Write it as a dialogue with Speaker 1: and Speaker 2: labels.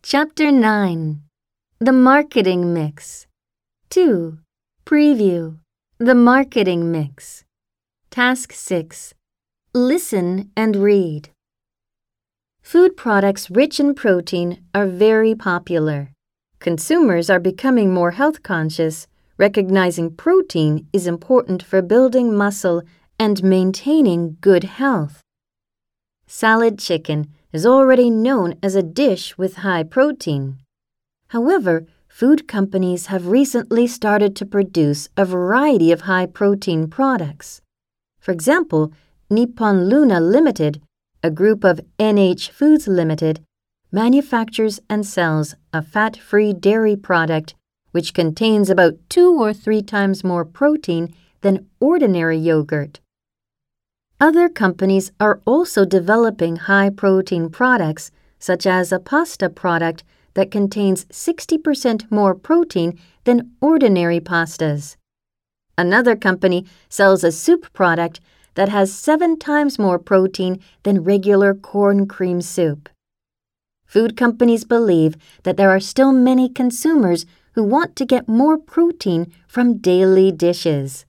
Speaker 1: Chapter 9. The Marketing Mix. 2. Preview. The Marketing Mix. Task 6. Listen and read. Food products rich in protein are very popular. Consumers are becoming more health conscious, recognizing protein is important for building muscle and maintaining good health. Salad chicken is already known as a dish with high protein. However, food companies have recently started to produce a variety of high-protein products. For example, Nippon Luna Limited, a group of NH Foods Limited, manufactures and sells a fat-free dairy product which contains about 2 or 3 times more protein than ordinary yogurt. Other companies are also developing high-protein products, such as a pasta product that contains 60% more protein than ordinary pastas. Another company sells a soup product that has 7 times more protein than regular corn cream soup. Food companies believe that there are still many consumers who want to get more protein from daily dishes.